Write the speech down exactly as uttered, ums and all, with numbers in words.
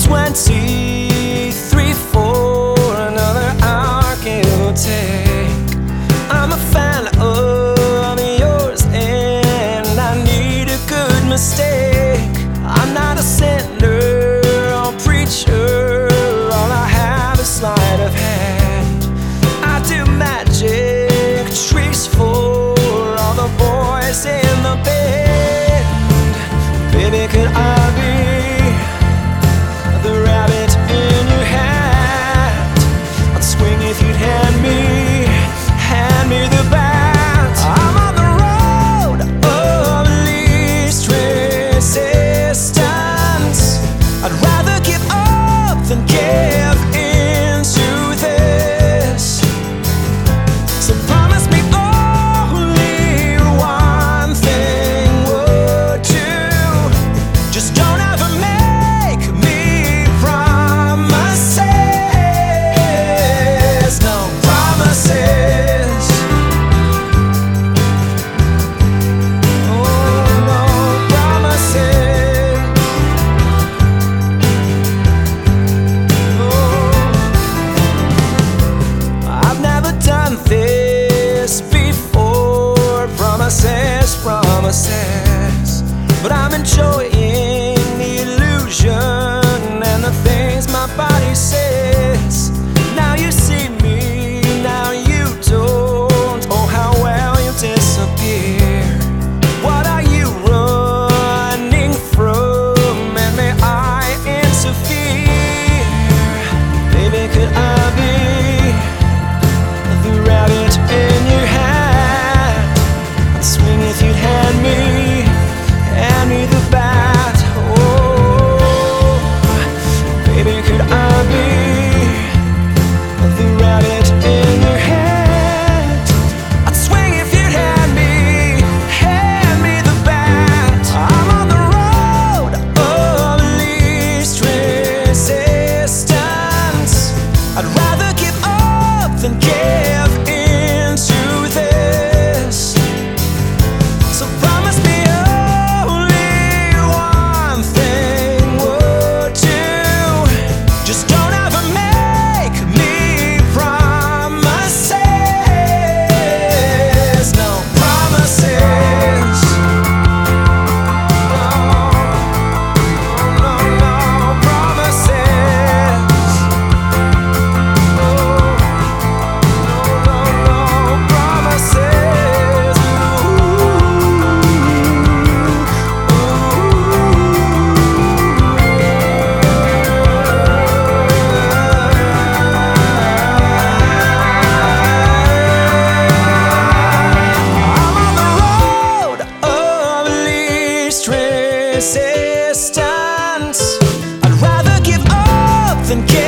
twenty-three for another hour, give or take. I'm a fan of yours and I need a good mistake. I'm not a sinner or preacher, all I have is sleight of hand. I do magic tricks for all the boys in the band. Baby, could I be the rabbit in your hat? I'd swing if you'd hand me, hand me the bat. I'm on the road of least resistance. I'd rather give up than give in to this. So promise me only one thing, would you? Just don't ever make me promises. No promises. Oh, no promises. Oh. I've never done this before. Promises, promises. But I'm enjoying the illusion and the things my body says. Now you see me, now you don't. Oh, how well you disappear. What are you running from? And may I interfere? Baby, could I be the rabbit in your hat? I'd swing if you'd hand me, hand me the bat. Oh, baby, could I be the rabbit in your hat? I'd swing if you'd hand me, hand me the bat. I'm on the road of least resistance. I'd rather give up than give in to this. So promise me only one thing, would you? Just don't ever make me promises. No promises. No, no, no promises. No, no, no promises. I'm on the road of least resistance. I'd rather give up than give